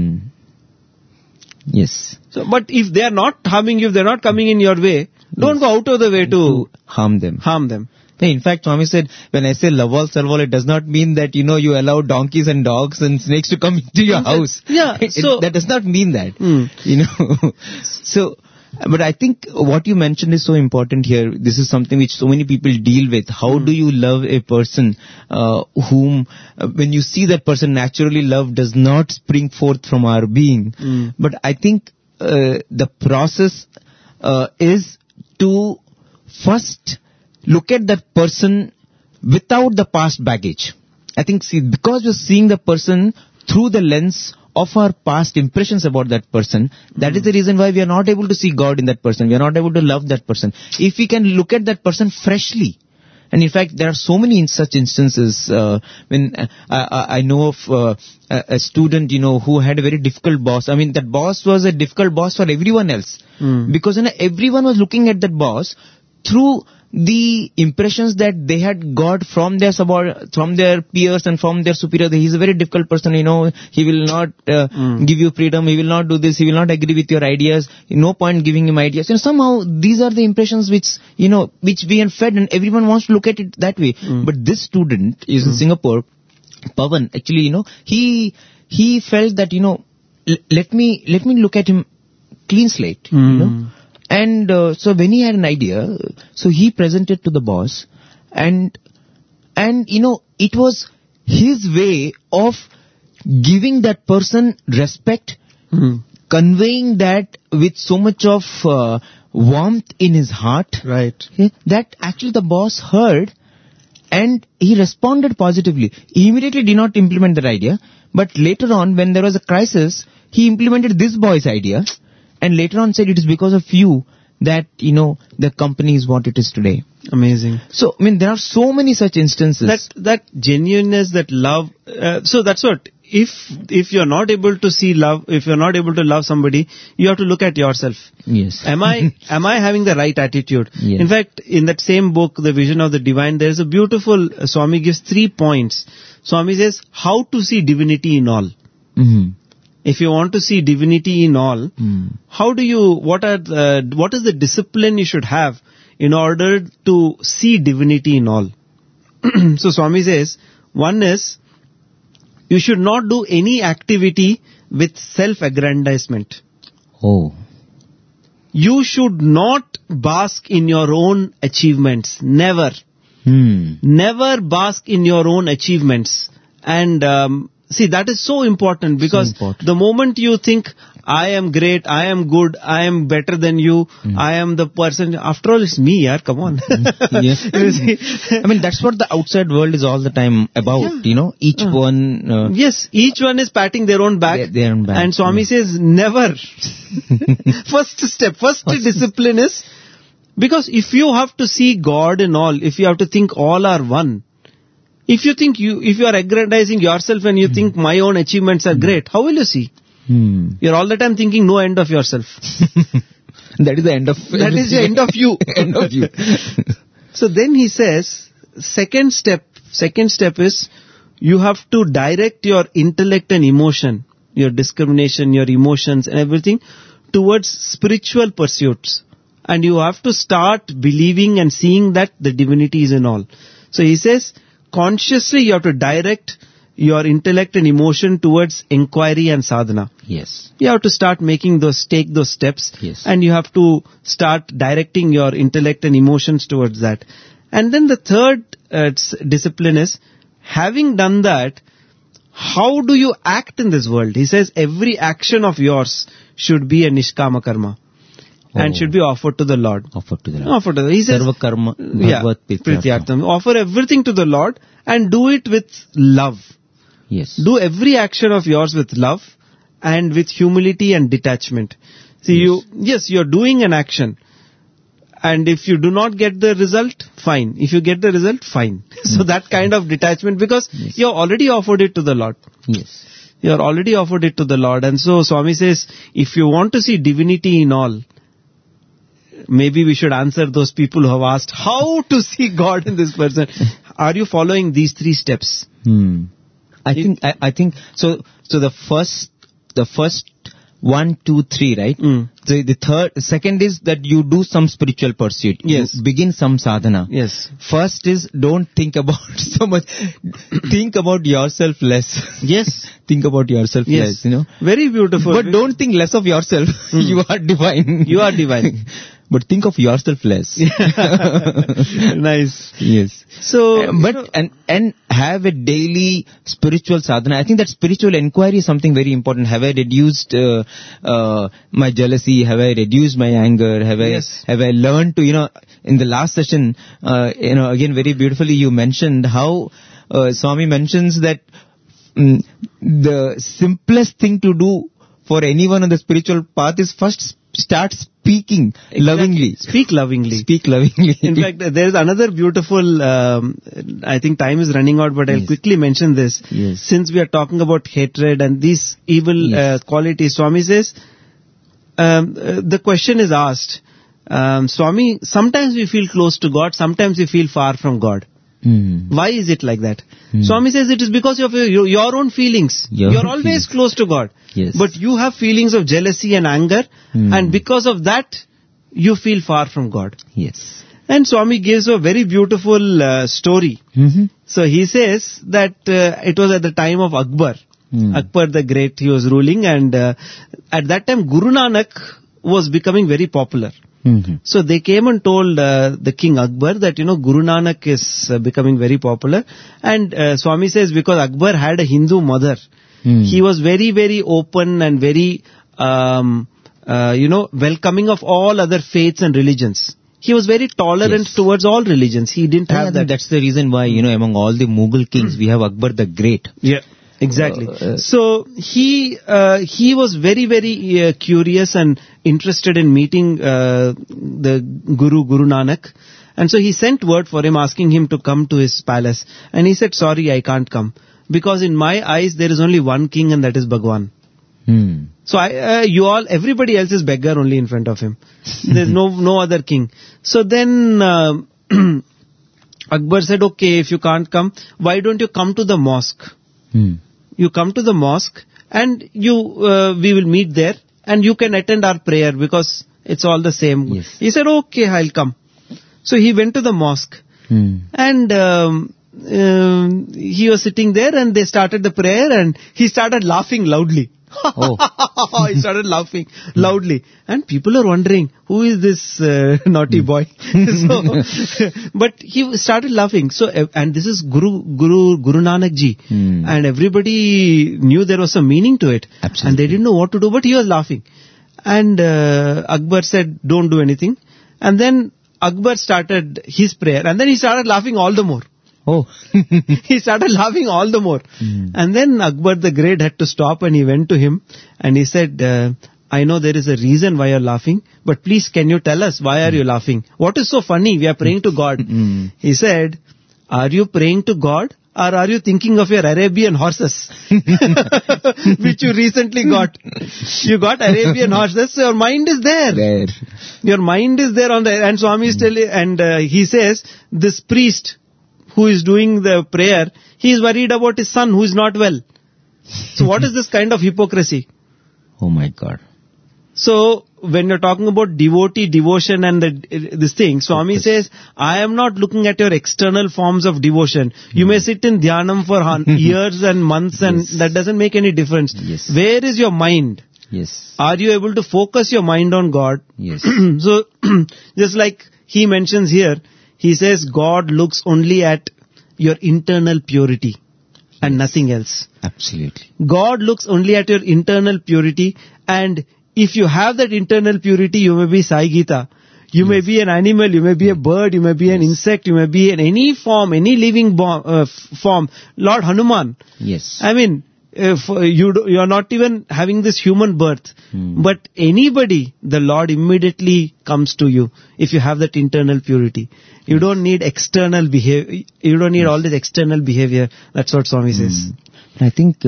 Yes. So, but if they are not harming you, if they are not coming in your way, don't go out of the way to harm them. In fact, Swami said, when I say love all, serve all, it does not mean that, you allow donkeys and dogs and snakes to come into your house. Yeah. So that does not mean that. So, but I think what you mentioned is so important here. This is something which so many people deal with. How do you love a person whom, when you see that person, naturally love does not spring forth from our being. But I think the process is to first look at that person without the past baggage. I think, because we're seeing the person through the lens of our past impressions about that person, that is the reason why we are not able to see God in that person. We are not able to love that person. If we can look at that person freshly, and in fact, there are so many such instances. When I know of a student, who had a very difficult boss. I mean, that boss was a difficult boss for everyone else. Because everyone was looking at that boss through the impressions that they had got from their peers and from their superior. He's a very difficult person, he will not give you freedom, he will not do this, he will not agree with your ideas, no point giving him ideas. And somehow these are the impressions which we are fed, and everyone wants to look at it that way. But this student is in Singapore, Pavan, actually, he felt that, let me look at him clean slate, And so when he had an idea, so he presented to the boss, and it was his way of giving that person respect conveying that with so much of warmth in his heart, Right. that actually the boss heard and he responded positively. He immediately did not implement that idea, but later on when there was a crisis, he implemented this boy's idea and later on said it is because of you that, the company is what it is today. Amazing. So, there are so many such instances. That genuineness, that love. So that's what. If you're not able to see love, if you're not able to love somebody, you have to look at yourself. Yes. Am I having the right attitude? Yes. In fact, in that same book, The Vision of the Divine, there is a beautiful, Swami gives 3 points. Swami says, how to see divinity in all. Mm-hmm. If you want to see divinity in all, what is the discipline you should have in order to see divinity in all? So Swami says, one is, you should not do any activity with self-aggrandizement. Oh. You should not bask in your own achievements. Never. Never bask in your own achievements. And see, that is so important because the moment you think, I am great, I am good, I am better than you, I am the person, after all it's me, yaar, come on. Yes. That's what the outside world is all the time about, each one. Yes, each one is patting their own back. Their own back. And Swami says, never. First discipline is, because if you have to see God in all, if you have to think all are one, if you are aggrandizing yourself and you think my own achievements are great, how will you see? You're all the time thinking no end of yourself. That is the end of... That is the end of you. End of you. So then he says, second step is, you have to direct your intellect and emotion, your discrimination, your emotions and everything towards spiritual pursuits. And you have to start believing and seeing that the divinity is in all. So he says, consciously you have to direct your intellect and emotion towards inquiry and sadhana. Yes. You have to start take those steps. Yes. And you have to start directing your intellect and emotions towards that. And then the third discipline is, having done that, how do you act in this world? He says every action of yours should be a nishkama karma. And should be offered to the Lord. He says, Sarva karma bhagavad prityartham. Offer everything to the Lord and do it with love. Yes. Do every action of yours with love and with humility and detachment. See, you're doing an action. And if you do not get the result, fine. If you get the result, fine. So that kind of detachment, because you have already offered it to the Lord. Yes. You have already offered it to the Lord. And so Swami says, if you want to see divinity in all, maybe we should answer those people who have asked how to see God in this person. Are you following these 3 steps? I think so. The first 1, 2, 3, right? So second is that you do some spiritual pursuit. Yes. You begin some sadhana. Yes. First is don't think about so much. Think about yourself less. Yes. Think about yourself less, Very beautiful. But don't think less of yourself. You are divine. You are divine. But think of yourself less. Nice. Yes. So, and have a daily spiritual sadhana. I think that spiritual inquiry is something very important. Have I reduced my jealousy? Have I reduced my anger? Have I learned to, in the last session, again very beautifully you mentioned how Swami mentions that the simplest thing to do for anyone on the spiritual path is first start speaking lovingly. Speak lovingly. Speak lovingly. In fact, there is another beautiful, I think time is running out, but I'll quickly mention this. Yes. Since we are talking about hatred and these evil qualities, Swami says, the question is asked, Swami, sometimes we feel close to God, sometimes we feel far from God. Why is it like that? Swami says it is because of your own feelings. You're always close to God. Yes. But you have feelings of jealousy and anger, and because of that, you feel far from God. Yes. And Swami gives a very beautiful story. So he says that it was at the time of Akbar. Akbar the Great, he was ruling, and at that time Guru Nanak was becoming very popular. So they came and told the King Akbar that, Guru Nanak is becoming very popular. And Swami says because Akbar had a Hindu mother, he was very, very open and very welcoming of all other faiths and religions. He was very tolerant towards all religions. He didn't have that. That's the reason why, among all the Mughal kings, we have Akbar the Great. Yeah, exactly. So he was very, very curious and interested in meeting the Guru Nanak. And so he sent word for him, asking him to come to his palace. And he said, sorry, I can't come. Because in my eyes, there is only one king, and that is Bhagwan. So everybody else is beggar only in front of him. There's no other king. So then Akbar said, okay, if you can't come, why don't you come to the mosque? You come to the mosque and we will meet there and you can attend our prayer because it's all the same. Yes. He said, okay, I'll come. So he went to the mosque and he was sitting there and they started the prayer and he started laughing loudly. He started laughing loudly, and people are wondering who is this naughty boy. But he started laughing. So, and this is Guru Nanak ji, and everybody knew there was some meaning to it. Absolutely. And they didn't know what to do, but he was laughing. And Akbar said, "Don't do anything." And then Akbar started his prayer, and then he started laughing all the more. He started laughing all the more. And then Akbar the Great had to stop and he went to him and he said, I know there is a reason why you're laughing, but please can you tell us why are you laughing? What is so funny? We are praying to God. He said, are you praying to God or are you thinking of your Arabian horses which you recently got? You got Arabian horses, so your mind is there. Your mind is there on the, and Swami is telling, and he says, this priest who is doing the prayer, he is worried about his son who is not well. So what is this kind of hypocrisy? Oh my God. So when you're talking about devotee, devotion and this thing, Swami says, I am not looking at your external forms of devotion. You may sit in dhyanam for years and months and that doesn't make any difference. Yes. Where is your mind? Yes. Are you able to focus your mind on God? Yes. So just like he mentions here, he says God looks only at your internal purity and nothing else. Absolutely. God looks only at your internal purity, and if you have that internal purity, you may be Sai Gita. You may be an animal, you may be a bird, you may be an insect, you may be in any form, any living form. Lord Hanuman. Yes. I mean, you are not even having this human birth, but anybody, the Lord immediately comes to you if you have that internal purity. You don't need external behavior. You don't need all this external behavior. That's what Swami says. I think,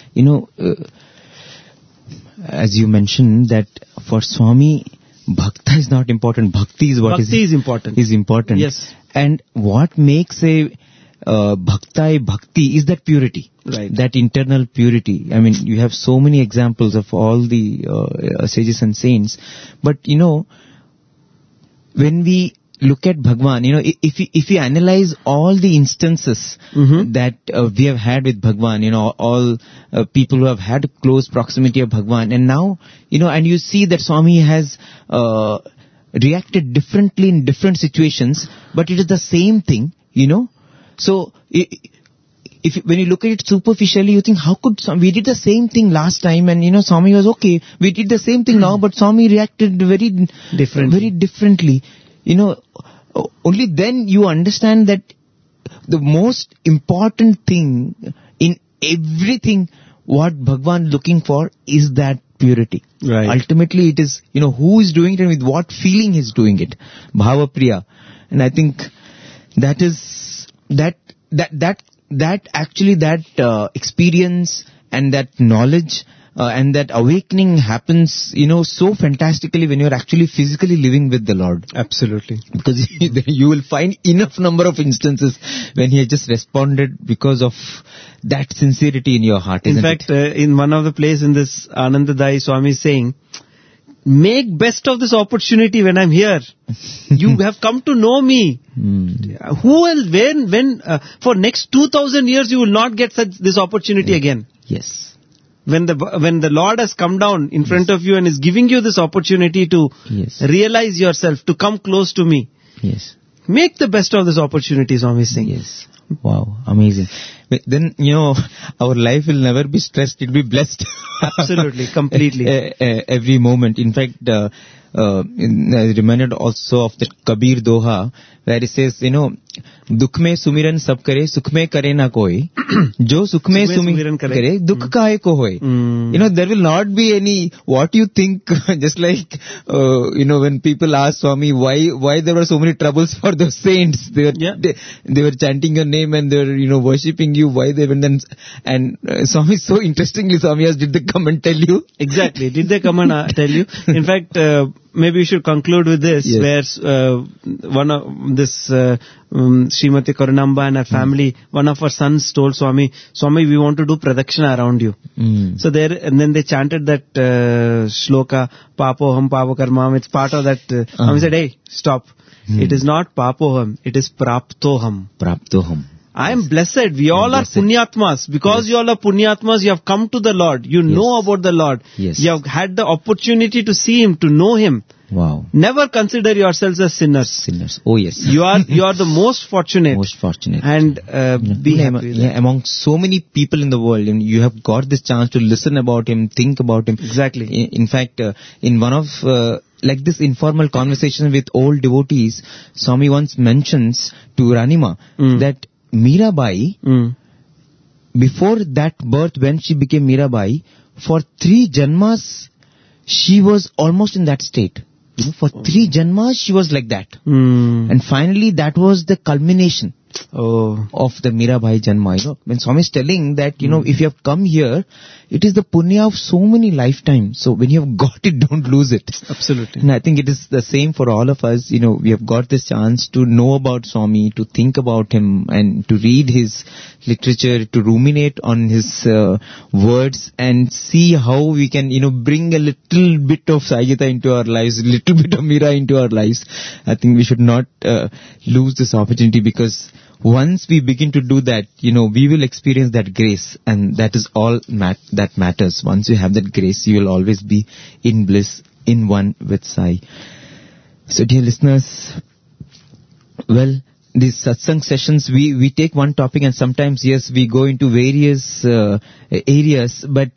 as you mentioned, that for Swami, bhakta is not important. Bhakti is what Bhakti is important. Is important. Yes. And what makes a bhakti is that purity. Right. That internal purity. I mean, you have so many examples of all the sages and saints. But, when we look at Bhagwan, if you analyze all the instances that we have had with Bhagwan, all people who have had close proximity of Bhagwan, and now, and you see that Swami has reacted differently in different situations, but it is the same thing, So, when you look at it superficially, you think, how could we did the same thing last time and, Swami was okay. We did the same thing now, but Swami reacted very differently. Only then you understand that the most important thing in everything what Bhagwan looking for is that purity. Right. Ultimately it is, who is doing it and with what feeling is doing it. Bhava Priya. And I think that is, that experience and that knowledge and that awakening happens, so fantastically when you're actually physically living with the Lord. Absolutely. Because you will find enough number of instances when he has just responded because of that sincerity in your heart. In fact, in one of the places in this Anandadai, Swami is saying, make best of this opportunity when I'm here. You have come to know me. Who else, when, for next 2000 years you will not get this opportunity again. Yes. When the Lord has come down in front of you and is giving you this opportunity to realize yourself, to come close to me. Yes. Make the best of this opportunity, Swami is saying. Yes. Wow, amazing. Then, our life will never be stressed. It will be blessed. Absolutely, completely. Every moment. In fact, I reminded also of the Kabir Doha, where it says, Dukh mein sumiran sab kare, sukh mein kare na koi. Jo sukh mein sumiran kare, dukh kahe ko hoy. There will not be any, what you think, just like, when people ask Swami, why there were so many troubles for the saints. They were chanting your name and they were, worshipping you, why they went and Swami, so interestingly, Swami did they come and tell you? Exactly. Did they come and tell you? In fact, maybe we should conclude with this, yes. Where one of this Srimati Karunamba and her family, one of her sons told Swami, we want to do pradakshina around you. So and then they chanted that shloka, Papoham, Papakarmam. It's part of that. Swami said, hey, stop. It is not Papoham, it is Praptoham. Praptoham. I am blessed. We all are punyatmas. Because you all are punyatmas, you have come to the Lord. You know about the Lord. Yes. You have had the opportunity to see Him, to know Him. Wow. Never consider yourselves as sinners. Sinners. Oh yes. You are the most fortunate. Most fortunate. And be happy. Among so many people in the world, you have got this chance to listen about Him, think about Him. Exactly. In fact, in one of like this informal conversation with old devotees, Swami once mentions to Ranima that Mirabai, before that birth, when she became Mirabai, for 3 janmas, she was almost in that state. For 3 janmas, she was like that. And finally, that was the culmination of the Mirabai janma. When Swami is telling that, if you have come here, it is the punya of so many lifetimes. So when you have got it, don't lose it. Absolutely. And I think it is the same for all of us. We have got this chance to know about Swami, to think about him and to read his literature, to ruminate on his words and see how we can, bring a little bit of Sahyata into our lives, a little bit of Mira into our lives. I think we should not lose this opportunity, because once we begin to do that, we will experience that grace, and that is all that matters. Once you have that grace, you will always be in bliss, in one with Sai. So dear listeners, well, these satsang sessions, we take one topic and sometimes, yes, we go into various areas, but,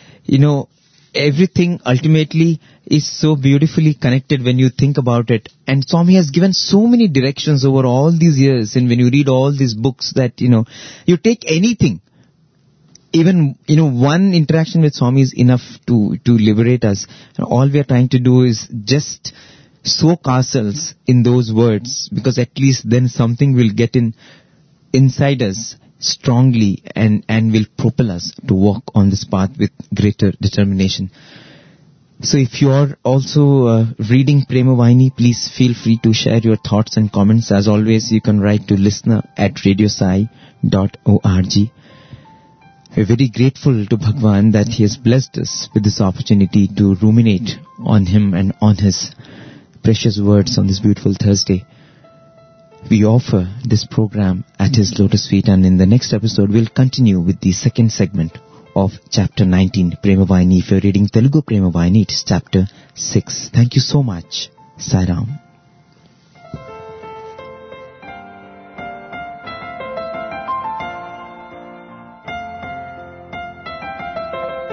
everything ultimately is so beautifully connected when you think about it. And Swami has given so many directions over all these years. And when you read all these books that, you take anything, even, one interaction with Swami is enough to liberate us. And all we are trying to do is just soak ourselves in those words, because at least then something will get inside us strongly and will propel us to walk on this path with greater determination. So if you are also reading Prema Vahini, please feel free to share your thoughts and comments. As always, you can write to listener@radiosai.org. We're very grateful to Bhagwan that he has blessed us with this opportunity to ruminate on him and on his precious words on this beautiful Thursday. We offer this program at his lotus feet, and in the next episode we'll continue with the second segment of chapter 19, Prema Vahini. If you're reading Telugu Prema Vahini, it is chapter 6. Thank you so much. Sai Ram.